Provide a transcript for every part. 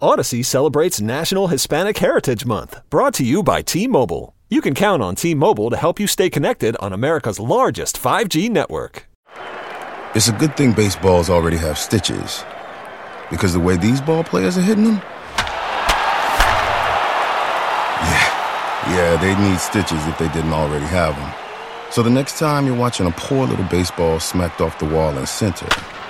Odyssey celebrates National Hispanic Heritage Month, brought to you by T-Mobile. You can count on T-Mobile to help you stay connected on America's largest 5G network. It's a good thing baseballs already have stitches, because the way these ball players are hitting them, yeah, they'd need stitches if they didn't already have them. So the next time you're watching a poor little baseball smacked off the wall in center,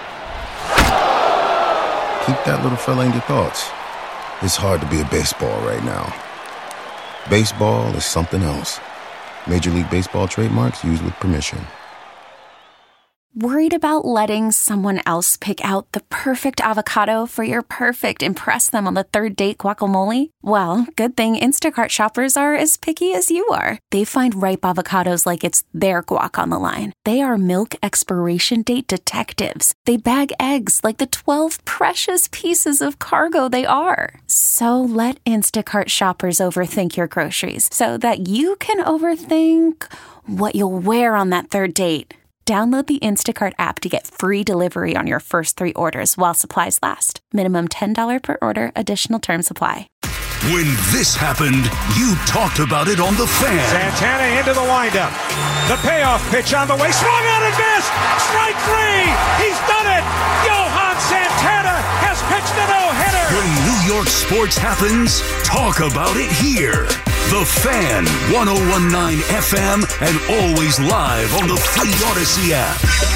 keep that little fella in your thoughts. It's hard to be a baseball right now. Baseball is something else. Major League Baseball trademarks used with permission. Worried about letting someone else pick out the perfect avocado for your perfect impress them on the third date guacamole? Well, good thing Instacart shoppers are as picky as you are. They find ripe avocados like it's their guac on the line. They are milk expiration date detectives. They bag eggs like the 12 precious pieces of cargo they are. So let Instacart shoppers overthink your groceries so that you can overthink what you'll wear on that third date. Download the Instacart app to get free delivery on your first 3 orders while supplies last. Minimum $10 per order. Additional terms apply. When this happened, you talked about it on The Fan. Santana into the windup. The payoff pitch on the way. Swung on and missed. Strike 3. He's done it. Johan Santana has pitched a no-hitter. When New York sports happens, talk about it here. The Fan, 101.9 FM, and always live on the free Odyssey app.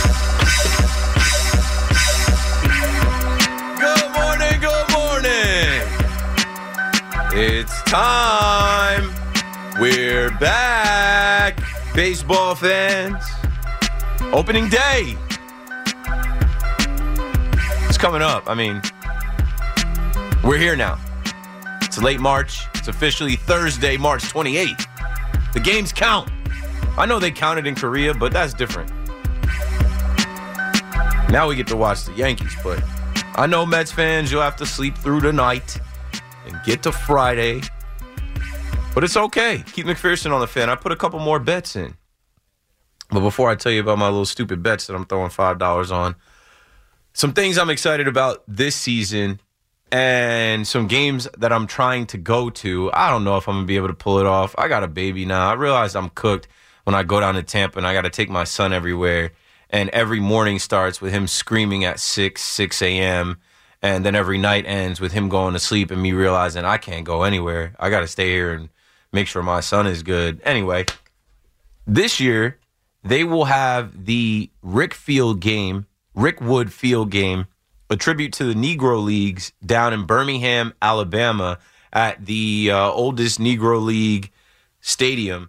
Good morning, good morning. It's time. We're back, baseball fans. Opening day. It's coming up. I mean, we're here now. It's late March. It's officially Thursday, March 28th. The games count. I know they counted in Korea, but that's different. Now we get to watch the Yankees, but I know Mets fans, you'll have to sleep through the night and get to Friday. But it's okay. Keith McPherson on The Fan. I put a couple more bets in. But before I tell you about my little stupid bets that I'm throwing $5 on, some things I'm excited about this season and some games that I'm trying to go to. I don't know if I'm going to be able to pull it off. I got a baby now. I realize I'm cooked when I go down to Tampa and I got to take my son everywhere. And every morning starts with him screaming at 6 a.m. And then every night ends with him going to sleep and me realizing I can't go anywhere. I got to stay here and make sure my son is good. Anyway, this year they will have the Rick Wood Field game, a tribute to the Negro Leagues down in Birmingham, Alabama, at the oldest Negro League stadium.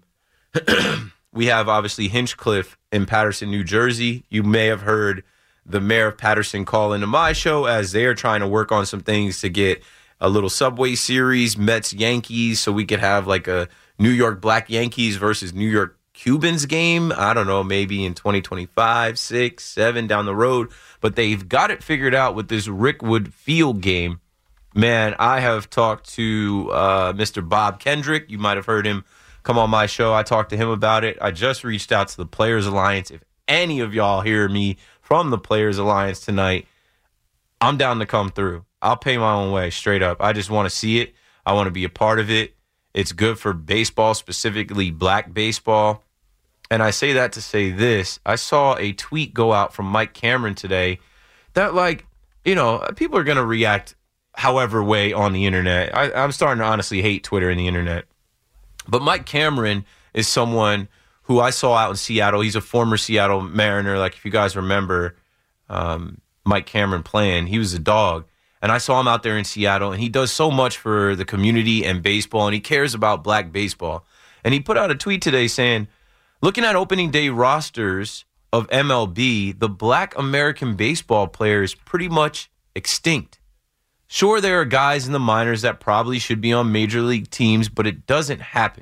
We have, obviously, Hinchcliffe in Paterson, New Jersey. You may have heard the mayor of Paterson call into my show as they are trying to work on some things to get a little Subway Series, Mets-Yankees, so we could have like a New York Black Yankees versus New York Cubans game. I don't know, maybe in 2025, 6, 7 down the road. But they've got it figured out with this Rick Wood Field game. Man, I have talked to Mr. Bob Kendrick. You might have heard him come on my show. I talked to him about it. I just reached out to the Players Alliance. If any of y'all hear me from the Players Alliance tonight, I'm down to come through. I'll pay my own way, straight up. I just want to see it. I want to be a part of it. It's good for baseball, specifically black baseball. And I say that to say this. I saw a tweet go out from Mike Cameron today that, people are going to react however way on the internet. I'm starting to honestly hate Twitter and the internet. But Mike Cameron is someone who I saw out in Seattle. He's a former Seattle Mariner. Like, if you guys remember Mike Cameron playing, he was a dog. And I saw him out there in Seattle, and he does so much for the community and baseball, and he cares about black baseball. And he put out a tweet today saying, looking at opening day rosters of MLB, the black American baseball player is pretty much extinct. Sure, there are guys in the minors that probably should be on major league teams, but it doesn't happen.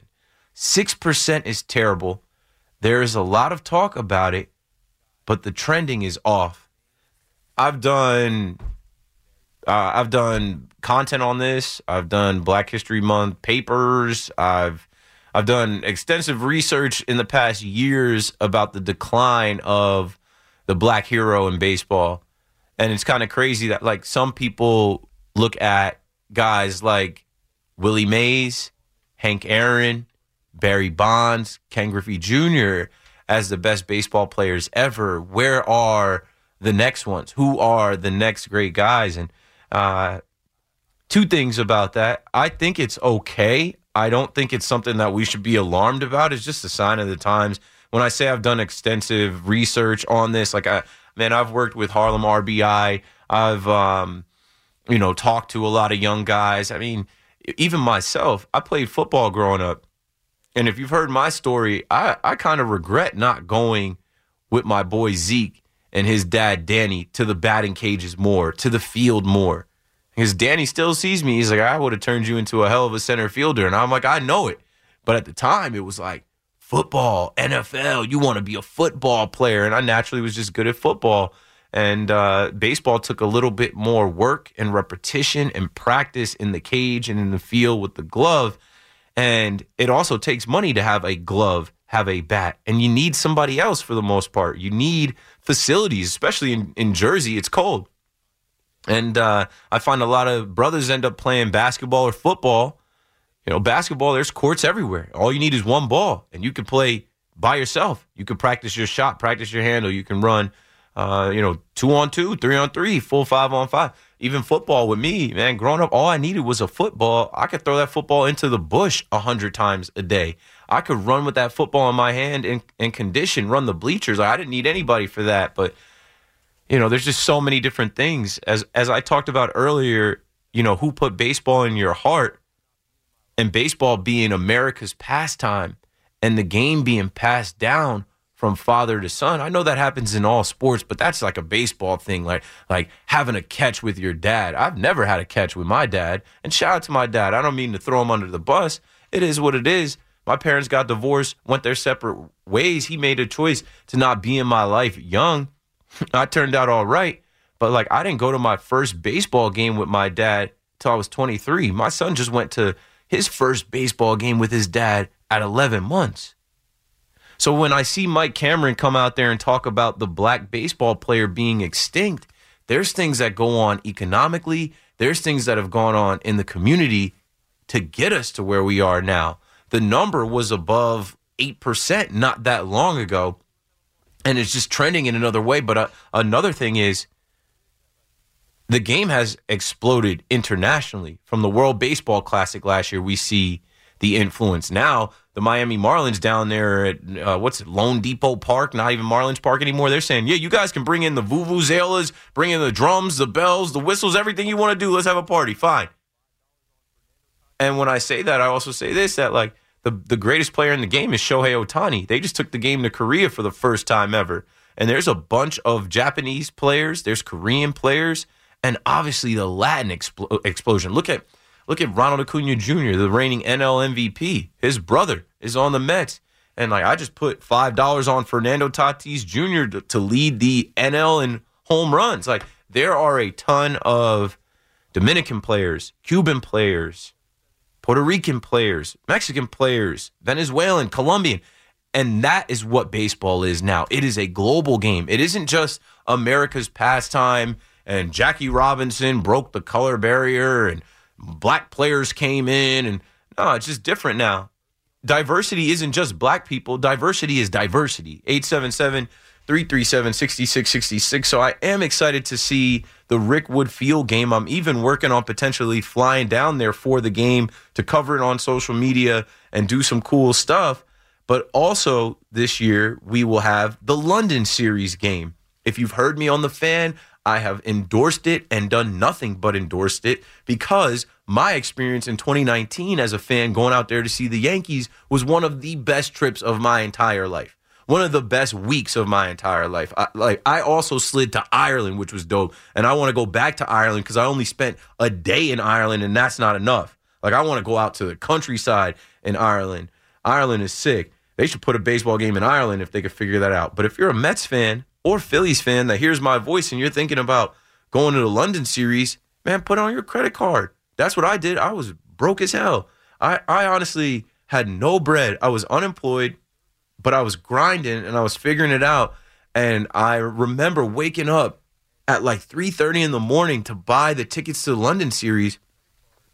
6% is terrible. There is a lot of talk about it, but the trending is off. I've done content on this. I've done Black History Month papers. I've done extensive research in the past years about the decline of the black hero in baseball. And it's kind of crazy that, like, some people look at guys like Willie Mays, Hank Aaron, Barry Bonds, Ken Griffey Jr. as the best baseball players ever. Where are the next ones? Who are the next great guys? And two things about that. I think it's okay. I don't think it's something that we should be alarmed about. It's just a sign of the times. When I say I've done extensive research on this, like, I've worked with Harlem RBI. I've, talked to a lot of young guys. I mean, even myself, I played football growing up. And if you've heard my story, I kind of regret not going with my boy Zeke and his dad Danny to the batting cages more, to the field more. Because Danny still sees me. He's like, I would have turned you into a hell of a center fielder. And I'm like, I know it. But at the time, it was like, football, NFL, you want to be a football player. And I naturally was just good at football. And baseball took a little bit more work and repetition and practice in the cage and in the field with the glove. And it also takes money to have a glove, have a bat. And you need somebody else for the most part. You need facilities, especially in Jersey. It's cold. And I find a lot of brothers end up playing basketball or football. Basketball, there's courts everywhere. All you need is one ball, and you can play by yourself. You can practice your shot, practice your handle. You can run, 2-on-2, 3-on-3, full 5-on-5. Even football with me, man, growing up, all I needed was a football. I could throw that football into the bush 100 times a day. I could run with that football in my hand and condition, run the bleachers. I didn't need anybody for that. But, there's just so many different things. As I talked about earlier, who put baseball in your heart, and baseball being America's pastime and the game being passed down from father to son. I know that happens in all sports, but that's like a baseball thing, like having a catch with your dad. I've never had a catch with my dad, and shout out to my dad. I don't mean to throw him under the bus. It is what it is. My parents got divorced, went their separate ways. He made a choice to not be in my life young. I turned out all right, but I didn't go to my first baseball game with my dad till I was 23. My son just went to his first baseball game with his dad at 11 months. So when I see Mike Cameron come out there and talk about the black baseball player being extinct, there's things that go on economically. There's things that have gone on in the community to get us to where we are now. The number was above 8% not that long ago, and it's just trending in another way. But another thing is, the game has exploded internationally. From the World Baseball Classic last year, we see the influence. Now, the Miami Marlins down there at, Lone Depot Park, not even Marlins Park anymore, they're saying, yeah, you guys can bring in the vuvuzelas, bring in the drums, the bells, the whistles, everything you want to do. Let's have a party. Fine. And when I say that, I also say this, that the greatest player in the game is Shohei Ohtani. They just took the game to Korea for the first time ever. And there's a bunch of Japanese players. There's Korean players. And obviously the Latin explosion. Look at Ronald Acuna Jr., the reigning NL MVP. His brother is on the Mets. And I just put $5 on Fernando Tatis Jr. to lead the NL in home runs. There are a ton of Dominican players, Cuban players, Puerto Rican players, Mexican players, Venezuelan, Colombian. And that is what baseball is now. It is a global game. It isn't just America's pastime and Jackie Robinson broke the color barrier and black players came in. And no, it's just different now. Diversity isn't just black people. Diversity is diversity. 877-337-6666. So I am excited to see the Rick Wood Field game. I'm even working on potentially flying down there for the game to cover it on social media and do some cool stuff. But also this year, we will have the London Series game. If you've heard me on The Fan, I have endorsed it and done nothing but endorsed it because my experience in 2019 as a fan going out there to see the Yankees was one of the best trips of my entire life. One of the best weeks of my entire life. I also slid to Ireland, which was dope. And I want to go back to Ireland because I only spent a day in Ireland, and that's not enough. I want to go out to the countryside in Ireland. Ireland is sick. They should put a baseball game in Ireland if they could figure that out. But if you're a Mets fan or Phillies fan that hears my voice and you're thinking about going to the London Series, man, put it on your credit card. That's what I did. I was broke as hell. I honestly had no bread. I was unemployed, but I was grinding and I was figuring it out. And I remember waking up at 3:30 in the morning to buy the tickets to the London Series.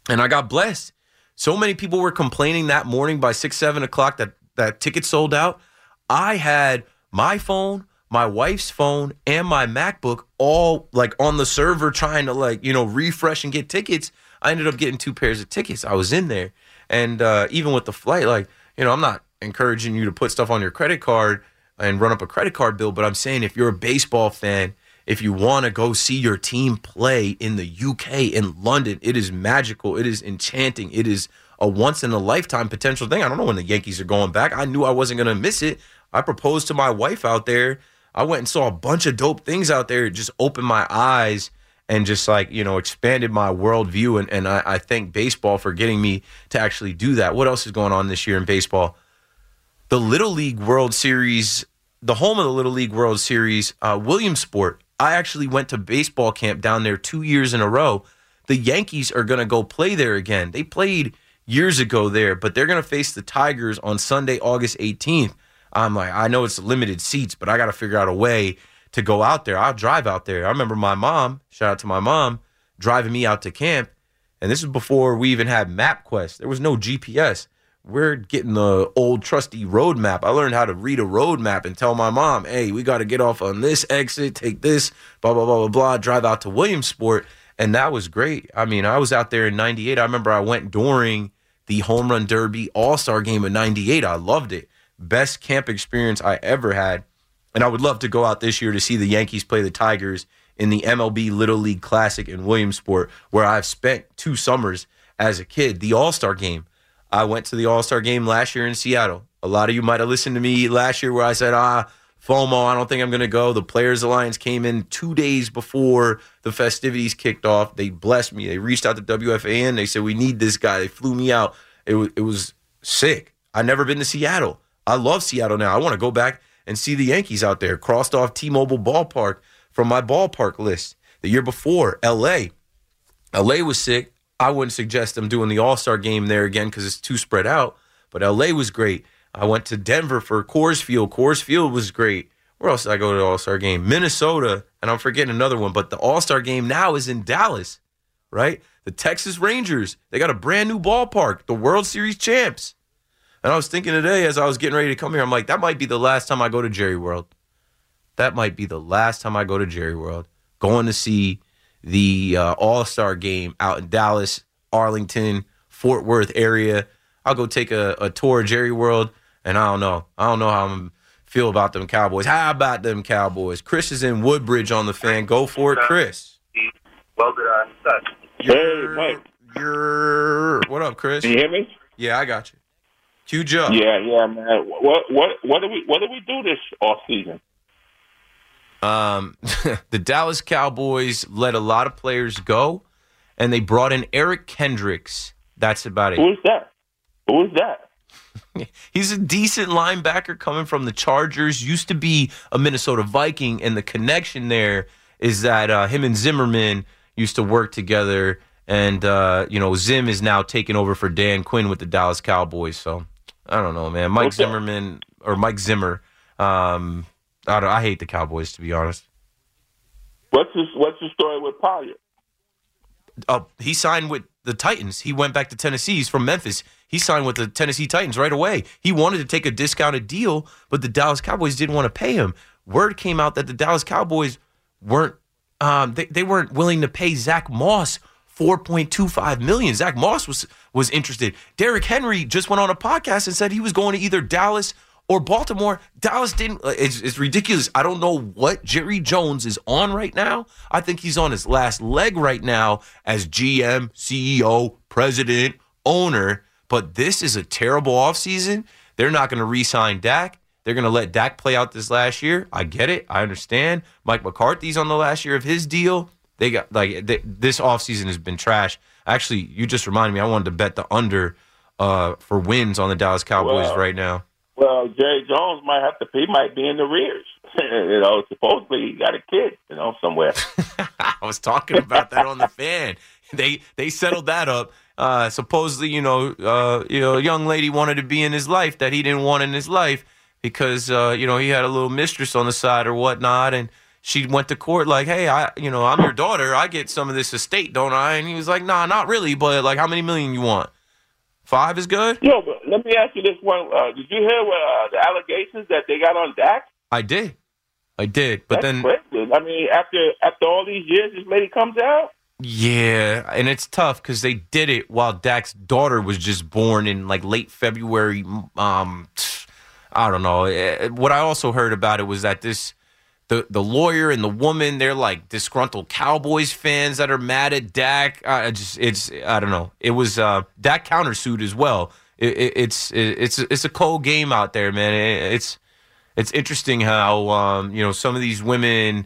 And I got blessed. So many people were complaining that morning by 6, 7 o'clock that tickets sold out. I had my phone, my wife's phone, and my MacBook all like on the server trying to refresh and get tickets. I ended up getting 2 pairs of tickets. I was in there. And even with the flight, I'm not encouraging you to put stuff on your credit card and run up a credit card bill, but I'm saying if you're a baseball fan, if you want to go see your team play in the UK, in London, it is magical. It is enchanting. It is a once-in-a-lifetime potential thing. I don't know when the Yankees are going back. I knew I wasn't going to miss it. I proposed to my wife out there. I went and saw a bunch of dope things out there. It just opened my eyes and just expanded my worldview. And I thank baseball for getting me to actually do that. What else is going on this year in baseball? The Little League World Series, the home of the Little League World Series, Williamsport. I actually went to baseball camp down there 2 years in a row. The Yankees are going to go play there again. They played years ago there, but they're going to face the Tigers on Sunday, August 18th. I'm like, I know it's limited seats, but I got to figure out a way to go out there. I'll drive out there. I remember my mom, shout out to my mom, driving me out to camp. And this is before we even had MapQuest. There was no GPS. We're getting the old trusty road map. I learned how to read a road map and tell my mom, hey, we got to get off on this exit, take this, blah, blah, blah, blah, blah, drive out to Williamsport. And that was great. I mean, I was out there in 98. I remember I went during the Home Run Derby All-Star Game of 98. I loved it. Best camp experience I ever had. And I would love to go out this year to see the Yankees play the Tigers in the MLB Little League Classic in Williamsport, where I've spent 2 summers as a kid. The All-Star Game. I went to the All-Star Game last year in Seattle. A lot of you might have listened to me last year where I said, FOMO, I don't think I'm going to go. The Players Alliance came in 2 days before the festivities kicked off. They blessed me. They reached out to WFAN. They said, we need this guy. They flew me out. It was sick. I've never been to Seattle. I love Seattle now. I want to go back and see the Yankees out there. Crossed off T-Mobile Ballpark from my ballpark list. The year before, L.A. L.A. was sick. I wouldn't suggest them doing the All-Star Game there again because it's too spread out. But L.A. was great. I went to Denver for Coors Field. Coors Field was great. Where else did I go to the All-Star Game? Minnesota, and I'm forgetting another one. But the All-Star Game now is in Dallas, right? The Texas Rangers, they got a brand new ballpark, the World Series champs. And I was thinking today as I was getting ready to come here, I'm like, that might be the last time I go to Jerry World. That might be the last time I go to Jerry World. Going to see the All-Star Game out in Dallas, Arlington, Fort Worth area. I'll go take a tour of Jerry World, and I don't know how I'm feel about them Cowboys. How about them Cowboys? Chris is in Woodbridge on the Fan. Go for it, Chris. Hey, Mike. What up, Chris? Can you hear me? Yeah, I got you. Huge up. Yeah, man. What do we do this off season? The Dallas Cowboys let a lot of players go, and they brought in Eric Kendricks. That's about it. Who is that? He's a decent linebacker coming from the Chargers. Used to be a Minnesota Viking, and the connection there is that him and Zimmerman used to work together, and Zim is now taking over for Dan Quinn with the Dallas Cowboys. So I don't know, man. Mike Zimmer. I hate the Cowboys, to be honest. What's the story with Pollard? He signed with the Titans. He went back to Tennessee. He's from Memphis. He signed with the Tennessee Titans right away. He wanted to take a discounted deal, but the Dallas Cowboys didn't want to pay him. Word came out that the Dallas Cowboys weren't they weren't willing to pay Zach Moss $4.25 million. Zach Moss was interested. Derrick Henry just went on a podcast and said he was going to either Dallas or Baltimore. Dallas didn't. It's ridiculous. I don't know what Jerry Jones is on right now. I think he's on his last leg right now as GM, CEO, president, owner. But this is a terrible offseason. They're not going to re-sign Dak. They're going to let Dak play out this last year. I get it. I understand. Mike McCarthy's on the last year of his deal. They got this offseason has been trash. Actually, you just reminded me. I wanted to bet the under for wins on the Dallas Cowboys right now. Well, Jerry Jones might be in the rears. Supposedly he got a kid, somewhere. I was talking about that on the Fan. They settled that up. Supposedly, a young lady wanted to be in his life that he didn't want in his life because, he had a little mistress on the side or whatnot. And, she went to court like, hey, I'm your daughter. I get some of this estate, don't I? And he was like, nah, not really, but like, how many million you want? 5 is good? Yo, but let me ask you this one. Did you hear the allegations that they got on Dak? I did. But That's crazy. I mean, after all these years, this lady comes out? Yeah, and it's tough because they did it while Dak's daughter was just born in like late February. I don't know. What I also heard about it was that the lawyer and the woman, they're like disgruntled Cowboys fans that are mad at Dak. I don't know. It was Dak countersued as well. It's a cold game out there, man. It's interesting how some of these women.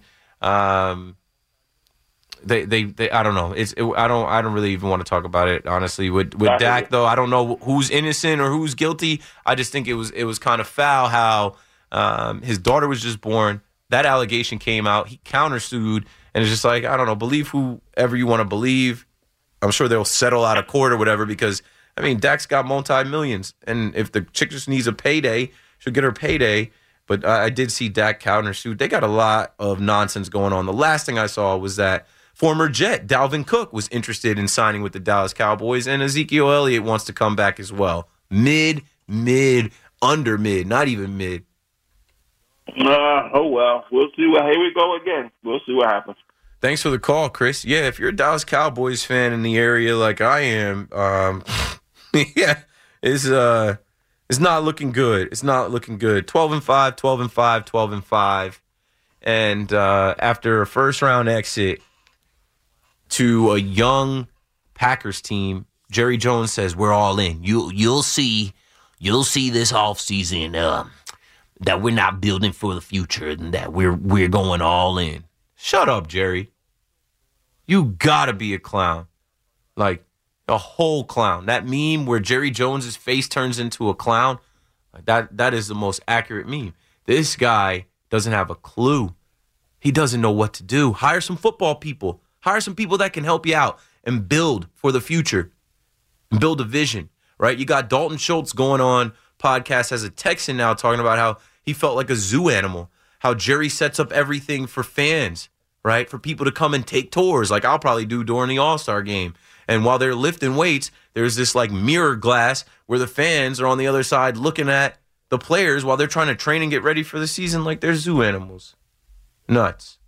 They I don't know. I don't really even want to talk about it, honestly. With Dak though, I don't know who's innocent or who's guilty. I just think it was kind of foul how his daughter was just born. That allegation came out. He countersued, and it's just like, I don't know. Believe whoever you want to believe. I'm sure they'll settle out of court or whatever because I mean Dak's got multi-millions, and if the chick just needs a payday, she'll get her payday. But I did see Dak countersued. They got a lot of nonsense going on. The last thing I saw was that former Jet Dalvin Cook was interested in signing with the Dallas Cowboys, and Ezekiel Elliott wants to come back as well. Mid, under mid, not even mid. Oh, well. We'll see. Here we go again. We'll see what happens. Thanks for the call, Chris. Yeah, if you're a Dallas Cowboys fan in the area like I am, yeah, it's not looking good. It's not looking good. 12-5, 12-5, 12-5. And after a first-round exit to a young Packers team, Jerry Jones says, we're all in. You'll see this offseason that we're not building for the future and that we're going all in. Shut up, Jerry. You gotta be a clown. Like, a whole clown. That meme where Jerry Jones's face turns into a clown, that is the most accurate meme. This guy doesn't have a clue. He doesn't know what to do. Hire some football people. Hire some people that can help you out and build for the future. And build a vision, right? You got Dalton Schultz going on podcast as a Texan now talking about how he felt like a zoo animal, how Jerry sets up everything for fans, right? For people to come and take tours like I'll probably do during the All-Star game. And while they're lifting weights, there's this like mirror glass where the fans are on the other side looking at the players while they're trying to train and get ready for the season like they're zoo animals. Nuts.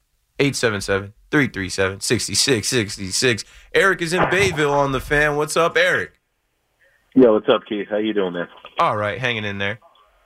877-337-6666. Eric is in Bayville on the Fan. What's up, Eric? Yo, what's up, Keith? How you doing, man? All right, hanging in there.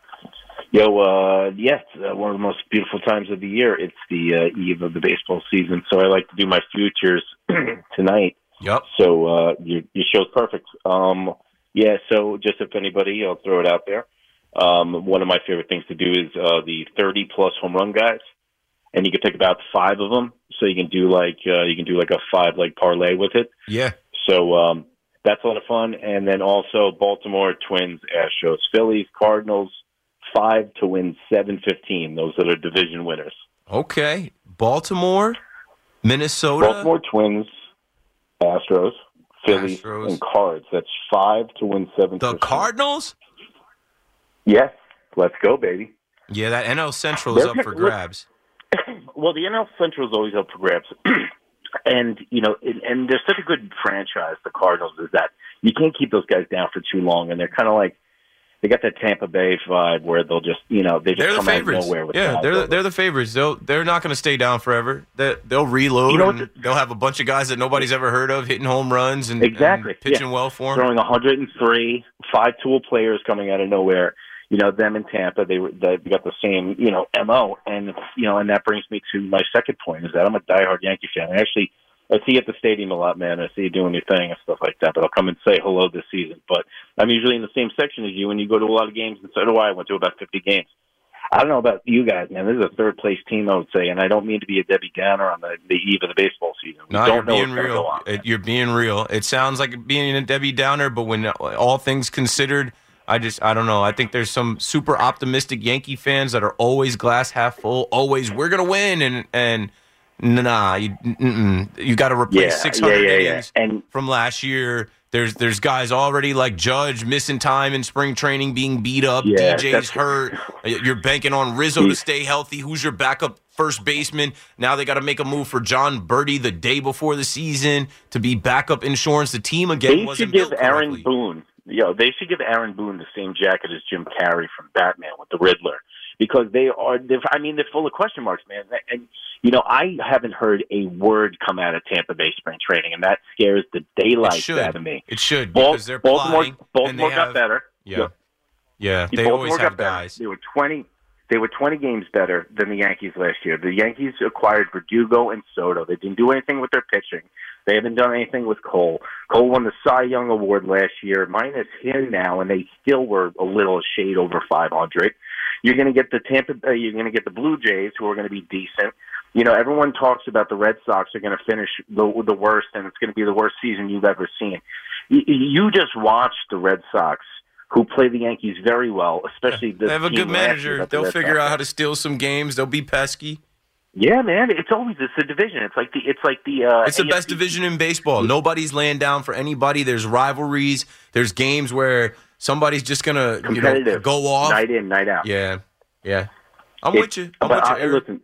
Yo, yes, one of the most beautiful times of the year. It's the eve of the baseball season, so I like to do my futures tonight. Yep. So your show's perfect. Yeah, so just if anybody, I'll throw it out there. One of my favorite things to do is the 30-plus home run guys, and you can pick about 5 of them. So you can do like a 5-leg parlay with it. Yeah. So that's a lot of fun. And then also Baltimore, Twins, Astros, Phillies, Cardinals, 5 to win 7-15. Those are the division winners. Okay. Baltimore, Minnesota. Baltimore, Twins, Astros, Phillies, and Cards. That's 5 to win 7-15. The Cardinals? Yes. Let's go, baby. Yeah, that NL Central is up for grabs. Well, the NL Central is always up for grabs. And, you know, and they're such a good franchise, the Cardinals, is that you can't keep those guys down for too long. And they're kind of like, they got that Tampa Bay vibe where they'll just, you know, they just come out of nowhere with guys. They're the favorites. They're not going to stay down forever. They'll reload. You know, and they'll have a bunch of guys that nobody's ever heard of hitting home runs and, exactly. and pitching well for them. Throwing 103, 5-tool players coming out of nowhere. You know, them in Tampa, they got the same, you know, MO. And, you know, and that brings me to my second point is that I'm a diehard Yankee fan. I see you at the stadium a lot, man. I see you doing your thing and stuff like that. But I'll come and say hello this season. But I'm usually in the same section as you, and you go to a lot of games, and so do I. I went to about 50 games. I don't know about you guys, man. This is a third-place team, I would say, and I don't mean to be a Debbie Downer on the eve of the baseball season. No, you're being real. You're being real. It sounds like being a Debbie Downer, but when all things considered, I don't know. I think there's some super optimistic Yankee fans that are always glass half full, always we're gonna win, and Nah, you got to replace 600 innings And from last year. There's guys already like Judge missing time in spring training, being beat up. DJ's hurt. You're banking on Rizzo to stay healthy. Who's your backup first baseman? Now they got to make a move for John Birdie the day before the season to be backup insurance. The team again wasn't built correctly. They should give Aaron Boone the same jacket as Jim Carrey from Batman with the Riddler, because they're full of question marks, man. And I haven't heard a word come out of Tampa Bay spring training, and that scares the daylights out of me. It should, because they're plotting. Baltimore got better. Yeah, they always have guys. They were 20 games better than the Yankees last year. The Yankees acquired Verdugo and Soto. They didn't do anything with their pitching. They haven't done anything with Cole. Cole won the Cy Young Award last year, minus him now, and they still were a little shade over 500. You're going to get you're going to get the Blue Jays, who are going to be decent. Everyone talks about the Red Sox are going to finish the worst, and it's going to be the worst season you've ever seen. You just watch the Red Sox, who play the Yankees very well, especially they have a good manager. They'll figure out how to steal some games. They'll be pesky. Yeah, man. It's a division. It's the best division in baseball. Nobody's laying down for anybody. There's rivalries. There's games where somebody's just gonna go off night in, night out. Yeah. I'm with you. Eric. Listen,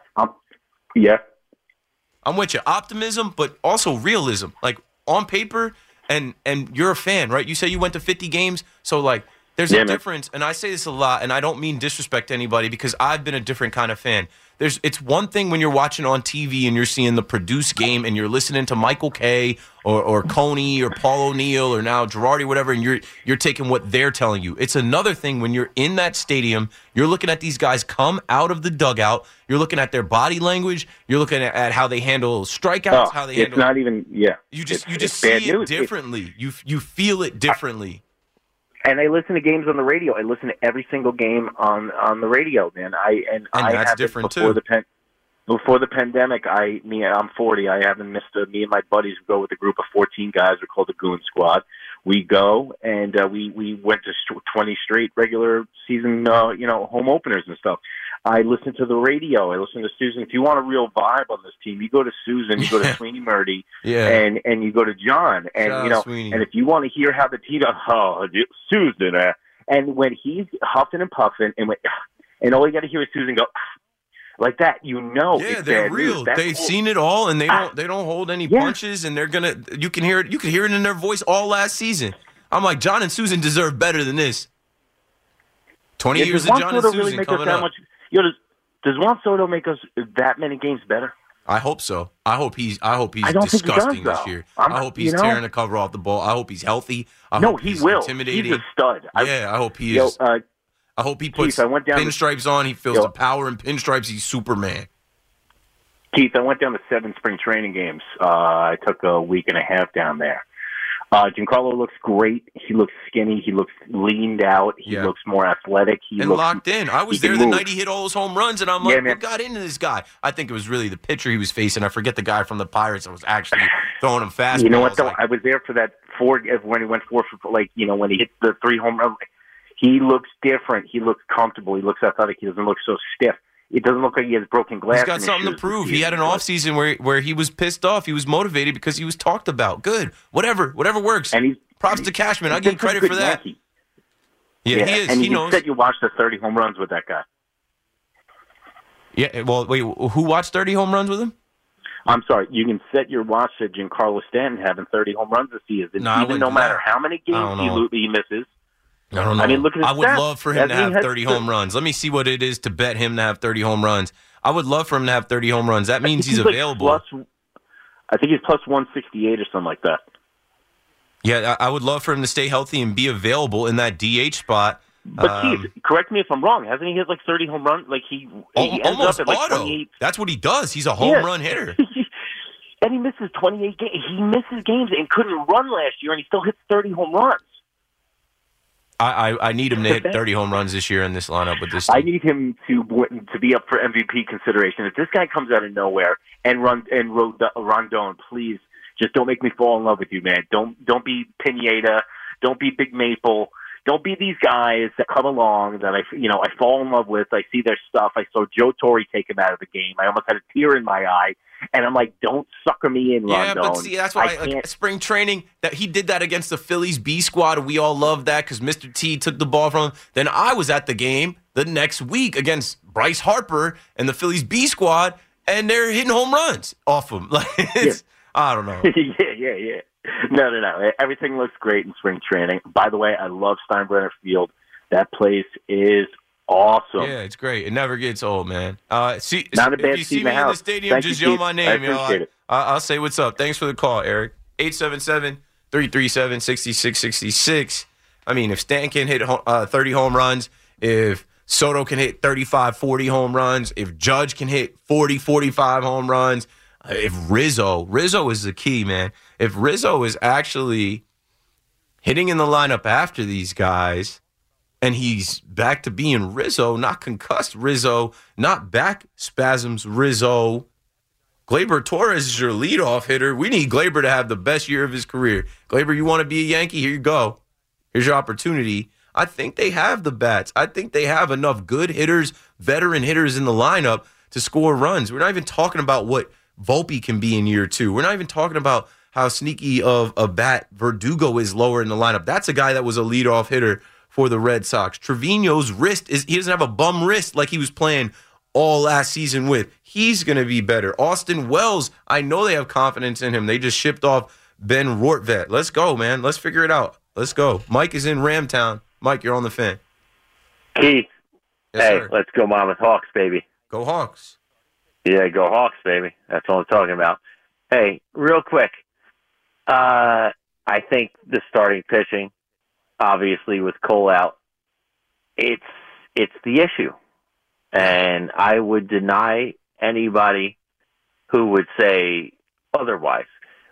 I'm with you. Optimism, but also realism. Like on paper, and you're a fan, right? You say you went to 50 games, so like there's a difference. And I say this a lot, and I don't mean disrespect to anybody because I've been a different kind of fan. It's one thing when you're watching on TV and you're seeing the produced game and you're listening to Michael Kay or Coney or Paul O'Neill or now Girardi, whatever, and you're taking what they're telling you. It's another thing when you're in that stadium, you're looking at these guys come out of the dugout, you're looking at their body language, you're looking at how they handle strikeouts, how they handle. It's not even You just see it differently. You feel it differently. And I listen to games on the radio. I listen to every single game on the radio, man. I that's have different before too. Before the pandemic, I'm 40. I haven't missed me and my buddies go with a group of 14 guys. We're called the Goon Squad. We go and we went to 20 straight regular season, home openers and stuff. I listen to the radio. I listen to Susan. If you want a real vibe on this team, you go to Susan, you go to Sweeney Murdy, and you go to John. And and if you want to hear how the team, Susan, and when he's huffing and puffing, and all you got to hear is Susan go like that, Yeah, they're real. They've seen it all, and they don't hold any punches, and they're gonna. You can hear it in their voice all last season. I'm like, John and Susan deserve better than this. 20 years of John and Susan coming up. Does Juan Soto make us that many games better? I hope so. I hope he's disgusting this year. I hope he's tearing the cover off the ball. I hope he's healthy. I hope he's intimidating. He's a stud. I hope he is. I hope he puts pinstripes on. He feels the power in pinstripes. He's Superman. Keith, I went down to 7 spring training games. I took a week and a half down there. Giancarlo looks great. He looks skinny. He looks leaned out. He looks more athletic. He looks locked in. I was there the night he hit all those home runs, and I'm like, what got into this guy? I think it was really the pitcher he was facing. I forget the guy from the Pirates that was actually throwing him fastballs. You know what, though? I was there for that when he went 4 for, when he hit the 3 home runs. He looks different. He looks comfortable. He looks athletic. He doesn't look so stiff. It doesn't look like he has broken glass. He's got something to prove. He had an offseason where he was pissed off. He was motivated because he was talked about. Good. Whatever works. And props to Cashman. I'll give you credit for that. Yankee. Yeah, he is. And he knows. Said you watched the 30 home runs with that guy. Yeah, well, wait, who watched 30 home runs with him? I'm sorry. You can set your watch to Giancarlo Stanton having 30 home runs this season. No matter how many games he misses. I don't know. I mean, look at his I would stats. love for him to have 30 home runs. Let me see what it is to bet him to have 30 home runs. I would love for him to have 30 home runs. That means he's available. I think he's plus 168 or something like that. Yeah, I would love for him to stay healthy and be available in that DH spot. But Keith, correct me if I'm wrong. Hasn't he hit like 30 home runs? Like he ends almost up at auto. 28. That's what he does. He's a home run hitter. And he misses 28 games. He misses games and couldn't run last year, and he still hits 30 home runs. I need him to hit 30 home runs this year in this lineup with this team. I need him to be up for MVP consideration. If this guy comes out of nowhere and Rondon, please just don't make me fall in love with you, man. Don't be Pineda. Don't be Big Maple. Don't be these guys that come along that I fall in love with. I see their stuff. I saw Joe Torre take him out of the game. I almost had a tear in my eye. And I'm like, don't sucker me in, Rondon. Yeah, but see, that's why like, spring training, that he did that against the Phillies B squad, and we all loved that because Mr. T took the ball from him. Then I was at the game the next week against Bryce Harper and the Phillies B squad, and they're hitting home runs off him. Like, I don't know. Yeah. No. Everything looks great in spring training. By the way, I love Steinbrenner Field. That place is awesome. Yeah, it's great. It never gets old, man. Not a bad if you see me in the stadium, just yell my name. I'll say what's up. Thanks for the call, Eric. 877-337-6666. I mean, if Stan can hit 30 home runs, if Soto can hit 35, 40 home runs, if Judge can hit 40, 45 home runs, if Rizzo is the key, man. If Rizzo is actually hitting in the lineup after these guys, and he's back to being Rizzo, not concussed Rizzo, not back spasms Rizzo. Gleyber Torres is your leadoff hitter. We need Gleyber to have the best year of his career. Gleyber, you want to be a Yankee? Here you go. Here's your opportunity. I think they have the bats. I think they have enough good hitters, veteran hitters in the lineup to score runs. We're not even talking about what Volpe can be in year 2. We're not even talking about how sneaky of a bat Verdugo is lower in the lineup. That's a guy that was a leadoff hitter for the Red Sox. Trevino's wrist he doesn't have a bum wrist like he was playing all last season with. He's going to be better. Austin Wells, I know they have confidence in him. They just shipped off Ben Rortvedt. Let's go, man. Let's figure it out. Let's go. Mike is in Ramtown. Mike, you're on the Fan. Keith. Yes, hey, sir. Let's go Monmouth Hawks, baby. Go Hawks. Yeah, go Hawks, baby. That's what I'm talking about. Hey, real quick. I think the starting pitching, obviously with Cole out, it's the issue. And I would deny anybody who would say otherwise.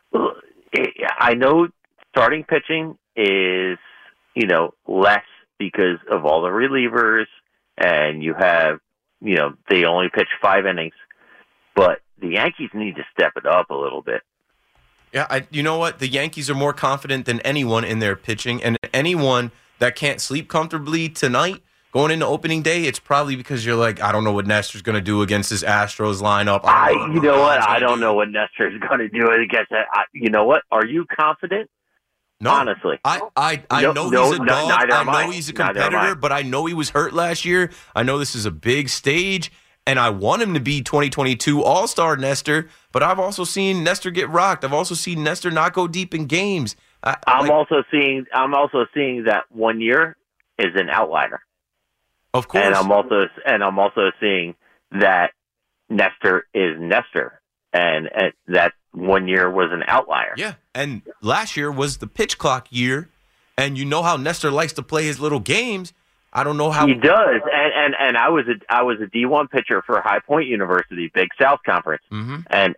I know starting pitching is, less because of all the relievers, and you have, they only pitch 5 innings. But the Yankees need to step it up a little bit. Yeah, you know what? The Yankees are more confident than anyone in their pitching, and anyone that can't sleep comfortably tonight going into opening day, it's probably because you're like, I don't know what Nestor's going to do against this Astros lineup. I don't know what Nestor's going to do against that. You know what? Are you confident? No. Honestly. I know he's a dog. I know he's a competitor, but I know he was hurt last year. I know this is a big stage, and I want him to be 2022 All-Star Nestor, but I've also seen Nestor get rocked. I've also seen Nestor not go deep in games. I'm also seeing that 1 year is an outlier. Of course. And I'm also seeing that Nestor is Nestor, and that 1 year was an outlier. Yeah, and last year was the pitch clock year, and you know how Nestor likes to play his little games. I don't know how he does. And I was a D1 pitcher for High Point University, Big South Conference, and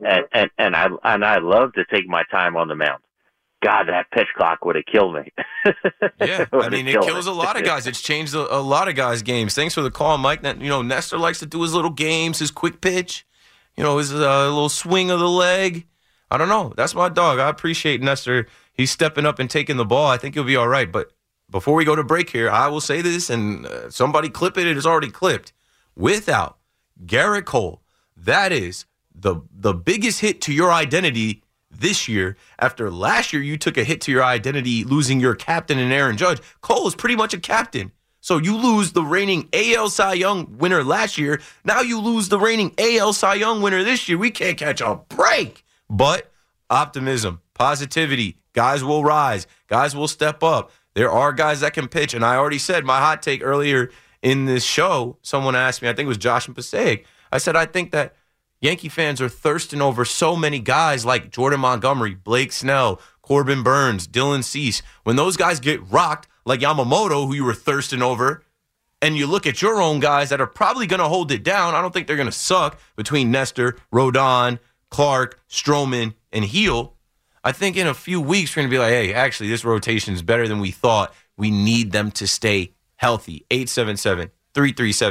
I love to take my time on the mound. God, that pitch clock would have killed me. Yeah, I mean, it kills a lot of guys. It's changed a lot of guys' games. Thanks for the call, Mike. Nestor likes to do his little games, his quick pitch, his little swing of the leg. I don't know. That's my dog. I appreciate Nestor. He's stepping up and taking the ball. I think he'll be all right. But before we go to break here, I will say this, and somebody clip it. It is already clipped. Without Garrett Cole, that is the biggest hit to your identity this year. After last year, you took a hit to your identity losing your captain in Aaron Judge. Cole is pretty much a captain. So you lose the reigning AL Cy Young winner last year. Now you lose the reigning AL Cy Young winner this year. We can't catch a break. But optimism, positivity, guys will rise. Guys will step up. There are guys that can pitch. And I already said my hot take earlier in this show. Someone asked me, I think it was Josh and Passaic. I said, I think that Yankee fans are thirsting over so many guys like Jordan Montgomery, Blake Snell, Corbin Burns, Dylan Cease. When those guys get rocked, like Yamamoto, who you were thirsting over, and you look at your own guys that are probably going to hold it down, I don't think they're going to suck between Nestor, Rodon, Clark, Stroman, and Heel. I think in a few weeks we're going to be like, hey, actually, this rotation is better than we thought. We need them to stay healthy. 877-337-6666.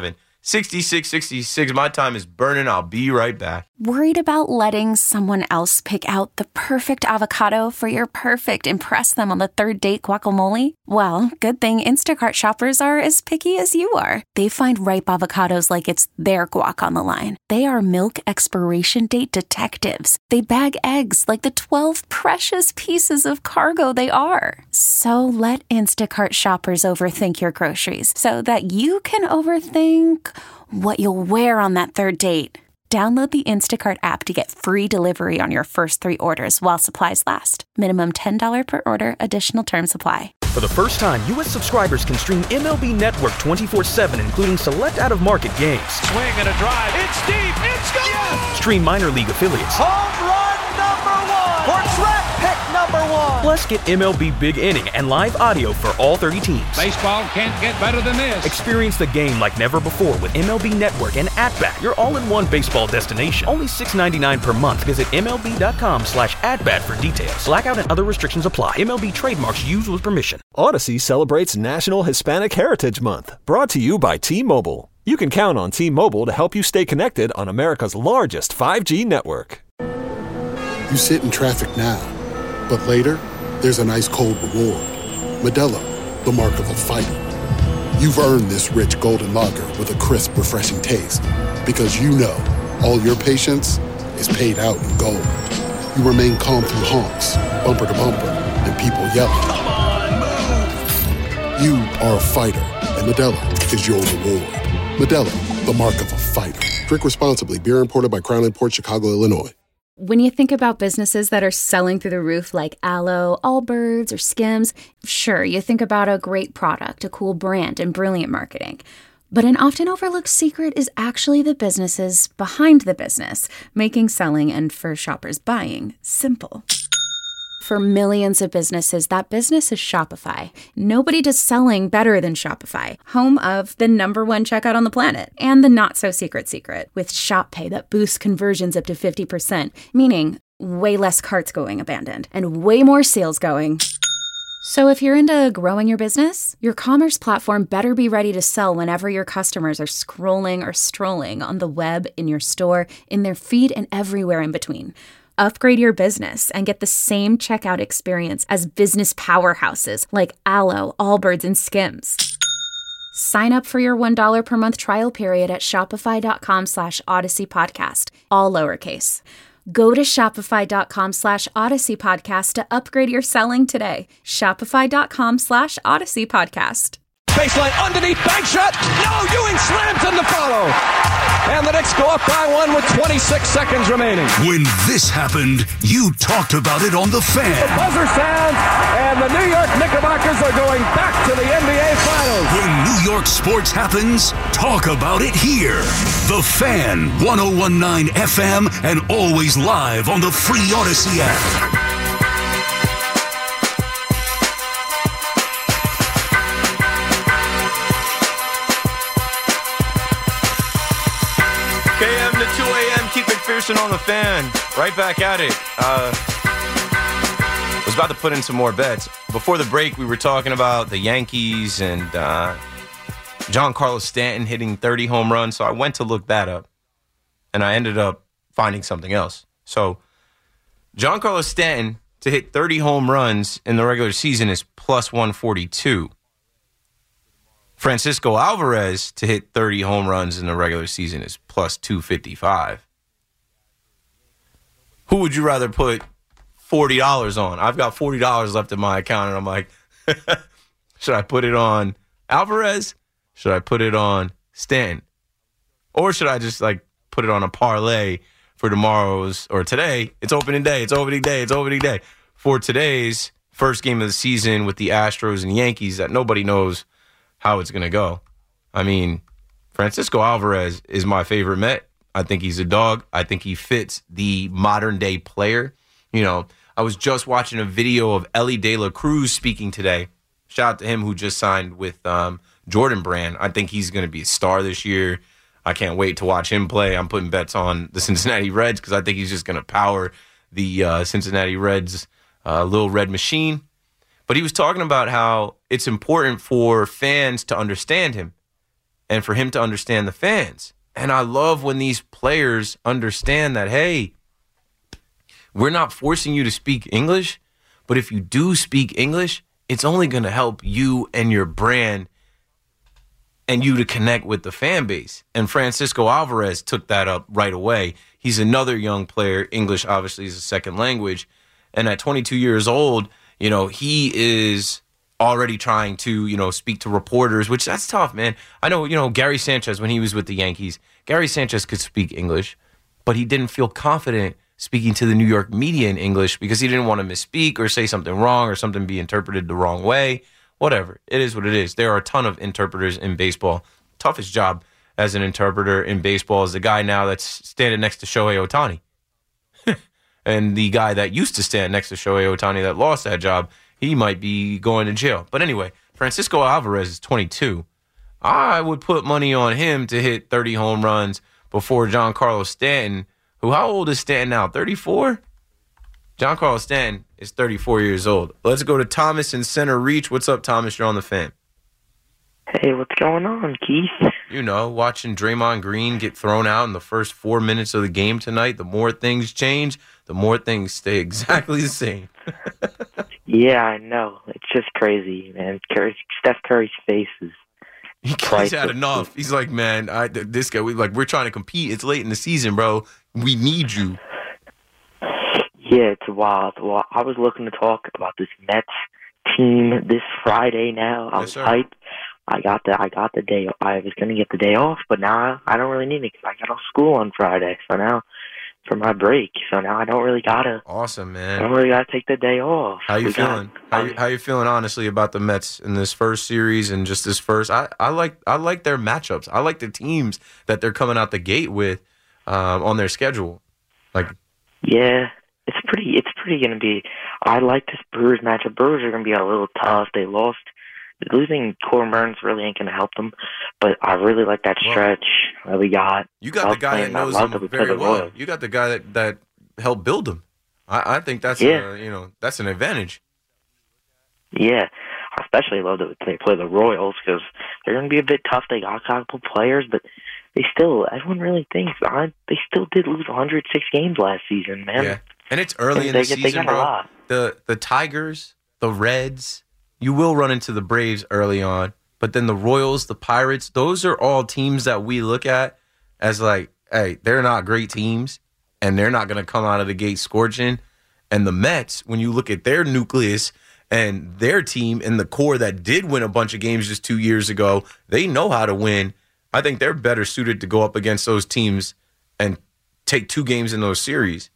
6666. My time is burning. I'll be right back. Worried about letting someone else pick out the perfect avocado for your perfect impress them on the third date guacamole? Well, good thing Instacart shoppers are as picky as you are. They find ripe avocados like it's their guac on the line. They are milk expiration date detectives. They bag eggs like the 12 precious pieces of cargo they are. So let Instacart shoppers overthink your groceries so that you can overthink what you'll wear on that third date. Download the Instacart app to get free delivery on your first 3 orders while supplies last. Minimum $10 per order. Additional terms apply. For the first time, U.S. subscribers can stream MLB Network 24/7, including select out-of-market games. Swing and a drive. It's deep. It's gone. Yes! Stream minor league affiliates. Home run number 1. Or draft pick number 1. Plus, get MLB Big Inning and live audio for all 30 teams. Baseball can't get better than this. Experience the game like never before with MLB Network and At-Bat, your all-in-one baseball destination. Only $6.99 per month. Visit MLB.com/AtBat for details. Blackout and other restrictions apply. MLB trademarks used with permission. Odyssey celebrates National Hispanic Heritage Month, brought to you by T-Mobile. You can count on T-Mobile to help you stay connected on America's largest 5G network. You sit in traffic now, but later, there's an ice-cold reward. Modelo, the mark of a fighter. You've earned this rich golden lager with a crisp, refreshing taste. Because you know, all your patience is paid out in gold. You remain calm through honks, bumper to bumper, and people yelling. Come on, move! You are a fighter, and Modelo is your reward. Modelo, the mark of a fighter. Drink responsibly. Beer imported by Crown Imports, Chicago, Illinois. When you think about businesses that are selling through the roof like Aloe, Allbirds, or Skims, sure, you think about a great product, a cool brand, and brilliant marketing. But an often overlooked secret is actually the businesses behind the business, making selling and, for shoppers, buying simple. For millions of businesses, that business is Shopify. Nobody does selling better than Shopify, home of the #1 checkout on the planet, and the not-so-secret secret, with Shop Pay that boosts conversions up to 50%, meaning way less carts going abandoned, and way more sales going. So if you're into growing your business, your commerce platform better be ready to sell whenever your customers are scrolling or strolling on the web, in your store, in their feed, and everywhere in between. Upgrade your business and get the same checkout experience as business powerhouses like Aloe, Allbirds, and Skims. Sign up for your $1 per month trial period at shopify.com/Odyssey Podcast, all lowercase. Go to shopify.com/Odyssey Podcast to upgrade your selling today. Shopify.com/Odyssey Podcast. Baseline underneath, bank shot. No, Ewing slams in the follow. And the Knicks go up by 1 with 26 seconds remaining. When this happened, you talked about it on The Fan. The buzzer sounds, and the New York Knickerbockers are going back to the NBA Finals. When New York sports happens, talk about it here. The Fan, 101.9 FM, and always live on the free Odyssey app. KM to 2 a.m. Keith McPherson on The Fan. Right back at it. Was about to put in some more bets. Before the break, we were talking about the Yankees and Giancarlo Stanton hitting 30 home runs. So I went to look that up, and I ended up finding something else. So Giancarlo Stanton to hit 30 home runs in the regular season is plus 142. Francisco Alvarez to hit 30 home runs in the regular season is plus 255. Who would you rather put $40 on? I've got $40 left in my account, and I'm like, should I put it on Alvarez? Should I put it on Stanton? Or should I just put it on a parlay for tomorrow's or today? It's opening day. It's opening day. It's opening day. For today's first game of the season with the Astros and Yankees that nobody knows how it's going to go. I mean, Francisco Alvarez is my favorite Met. I think he's a dog. I think he fits the modern day player. You know, I was just watching a video of Elly De La Cruz speaking today. Shout out to him who just signed with Jordan Brand. I think he's going to be a star this year. I can't wait to watch him play. I'm putting bets on the Cincinnati Reds because I think he's just going to power the Cincinnati Reds little red machine. But he was talking about how it's important for fans to understand him. and for him to understand the fans. And I love when these players understand that, hey, we're not forcing you to speak English, but if you do speak English, it's only going to help you and your brand and you to connect with the fan base. And Francisco Alvarez took that up right away. He's another young player. English, obviously, is a second language. And at 22 years old, he is already trying to, speak to reporters, which that's tough, man. I know, Gary Sanchez, when he was with the Yankees, Gary Sanchez could speak English, but he didn't feel confident speaking to the New York media in English because he didn't want to misspeak or say something wrong or something be interpreted the wrong way. Whatever. It is what it is. There are a ton of interpreters in baseball. Toughest job as an interpreter in baseball is the guy now that's standing next to Shohei Ohtani. And the guy that used to stand next to Shohei Ohtani that lost that job, he might be going to jail. But anyway, Francisco Alvarez is 22. I would put money on him to hit 30 home runs before Giancarlo Stanton, who, how old is Stanton now? 34? Giancarlo Stanton is 34 years old. Let's go to Thomas in Center Reach. What's up, Thomas? You're on the Fan. Hey, what's going on, Keith? Watching Draymond Green get thrown out in the first 4 minutes of the game tonight. The more things change, the more things stay exactly the same. Yeah, I know. It's just crazy, man. Steph Curry's face is He's had enough. He's like, man, this guy, we're trying to compete. It's late in the season, bro. We need you. Yeah, it's wild. Well, I was looking to talk about this Mets team this Friday now. I was hyped. I got the day. I was going to get the day off, but now I don't really need it because I got off school on Friday. So now, for my break, so now I don't really gotta. Awesome, man. I don't really gotta take the day off. How you feeling? How you feeling honestly about the Mets in this first series and just this first? I like their matchups. I like the teams that they're coming out the gate with on their schedule. Yeah, it's pretty gonna be. I like this Brewers matchup. Brewers are gonna be a little tough. They lost. Losing Corbin Burns really ain't going to help them, but I really like that stretch that we got. You got the guy that knows them very well. You got the guy that helped build them. I think that's that's an advantage. Yeah, I especially love that they play the Royals because they're going to be a bit tough. They got a couple players, but everyone really thinks they still did lose 106 games last season, man. Yeah, and it's early in the season, bro. The Tigers, the Reds. You will run into the Braves early on, but then the Royals, the Pirates, those are all teams that we look at as like, hey, they're not great teams, and they're not going to come out of the gate scorching. And the Mets, when you look at their nucleus and their team and the core that did win a bunch of games just 2 years ago, they know how to win. I think they're better suited to go up against those teams and take 2 games in those series.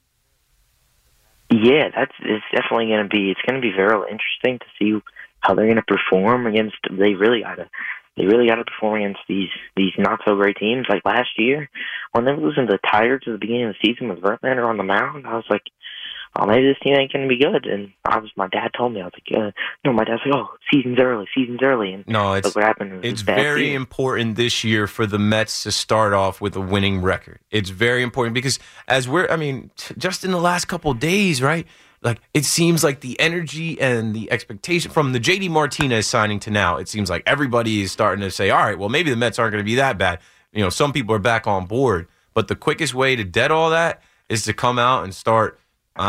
Yeah, it's definitely going to be very interesting to see how they're going to perform against. They really got to perform against these not so great teams. Like last year, when they were losing to the Tigers at the beginning of the season with Verlander on the mound, I was like, oh, maybe this team ain't going to be good. And my dad told me, I was like, no, my dad's like, oh, season's early. And no, look what happened. It's very important this year for the Mets to start off with a winning record. It's very important because just in the last couple of days, right? Like, it seems like the energy and the expectation from the J.D. Martinez signing to now, it seems like everybody is starting to say, all right, well, maybe the Mets aren't going to be that bad. Some people are back on board. But the quickest way to dead all that is to come out and start,